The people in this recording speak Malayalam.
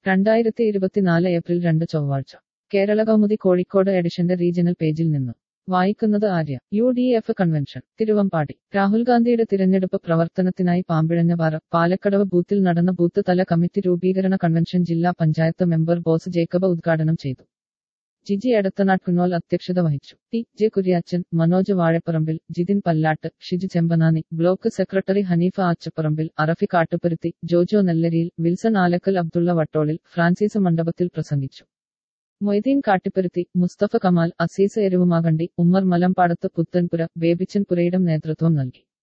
2024 ഏപ്രിൽ 2 ചൊവ്വാഴ്ച കേരള കൗമുദി കോഴിക്കോട് എഡിഷന്റെ റീജിയണൽ പേജിൽ നിന്നും വായിക്കുന്നത് ആര്യ. UDF convention Thiruvambadi. രാഹുൽ ഗാന്ധിയുടെ തിരഞ്ഞെടുപ്പ് പ്രവർത്തനത്തിനായി പാമ്പിഴഞ്ഞപാറ പാലക്കടവ് ബൂത്തിൽ നടന്ന ബൂത്ത് തല കമ്മിറ്റി രൂപീകരണ കൺവെൻഷൻ ജില്ലാ പഞ്ചായത്ത് മെമ്പർ ബോസ് ജേക്കബ് ഉദ്ഘാടനം ചെയ്തു. ജിജി എടത്തനാട്ട് കുന്നോൽ അധ്യക്ഷത വഹിച്ചു. T. Kuriachan, Manoj Vazhapparambil, Jithin Pallatt, Shiju Chembanani, block secretary Haneefa Achapparambil, Arafi Kattuparuthi, Jojo Nellariyil, Wilson Alakkal, Abdulla Vattolil, Francis Mandapathil പ്രസംഗിച്ചു. മൊയ്തീൻ കാട്ടിപ്പരുത്തി, മുസ്തഫ കമാൽ, അസീസ് എരുവുമാകണ്ടി, ഉമ്മർ മലമ്പാടത്ത് പുത്തൻപുര, ബേബിച്ചൻ പുരയിടം നേതൃത്വം നൽകി.